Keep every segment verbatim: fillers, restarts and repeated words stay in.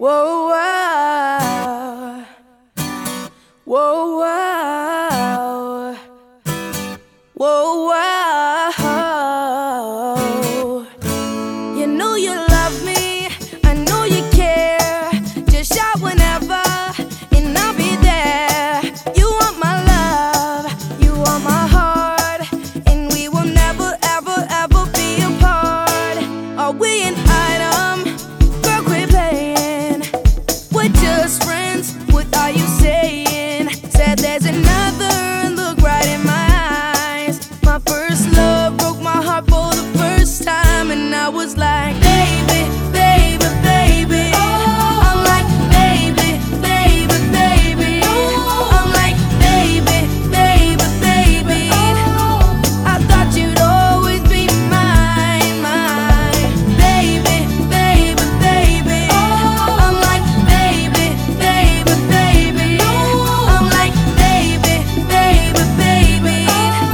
Whoa, whoa, whoa, whoa, whoa, whoa. You know you love me, I know you care. Just shout whenever, and I'll be there. You want my love, you want my heart, and we will never, ever, ever be apart. Are we an item? Girl, quit playing. We're just friends, what are you saying? Said there's another, look right in my eyes. My first love broke my heart for the first time, and I was like, baby, baby, baby. I'm like, baby, baby, baby. I'm like, baby, baby, baby. I thought you'd always be mine, mine. Baby, baby, baby. I'm like, baby, baby, baby. I'm like, baby, baby, baby.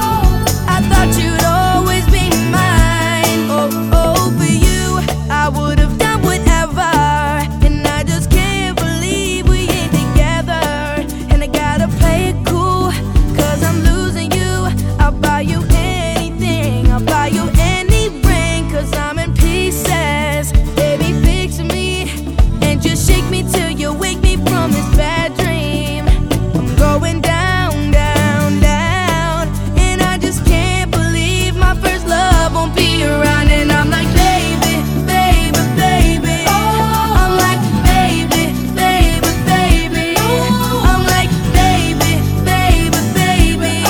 I thought you'd always be mine. Oh, oh, for you, I would have done whatever. And I just can't believe we ain't together. And I gotta play it cool, cause I'm losing you. I'll buy you anything, I'll buy you any ring, cause I'm in pieces. Baby, fix me and just shake me till you wake me from this bad dream. I'm going down, down, down, and I just can't believe my first love won't be around. And I'm like, baby, baby, baby. I'm like, baby, baby, baby. I'm like, baby, baby, baby.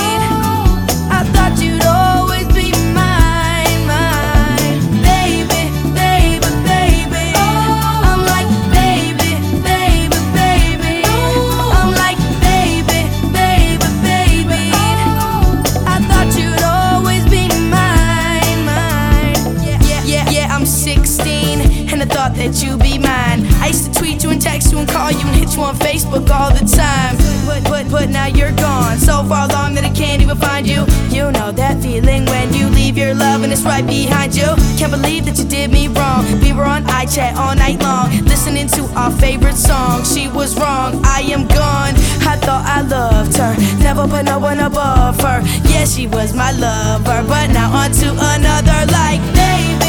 I thought you'd always be mine, mine. Baby, baby, baby. I'm like, baby, baby, baby. I'm like, baby, baby, baby. I thought you'd always be mine, mine. Yeah, yeah, yeah, yeah, I'm sixteen, and I thought that you'd be mine. I used to tweet you and text you and call you and hit you on Facebook all the time. But, but, but now you're gone, so far along that I can't even find you. You know that feeling when you leave your love and it's right behind you. Can't believe that you did me wrong. We were on iChat all night long, listening to our favorite song. She was wrong, I am gone. I thought I loved her, never put no one above her. Yeah, she was my lover, but now on to another. Like, baby,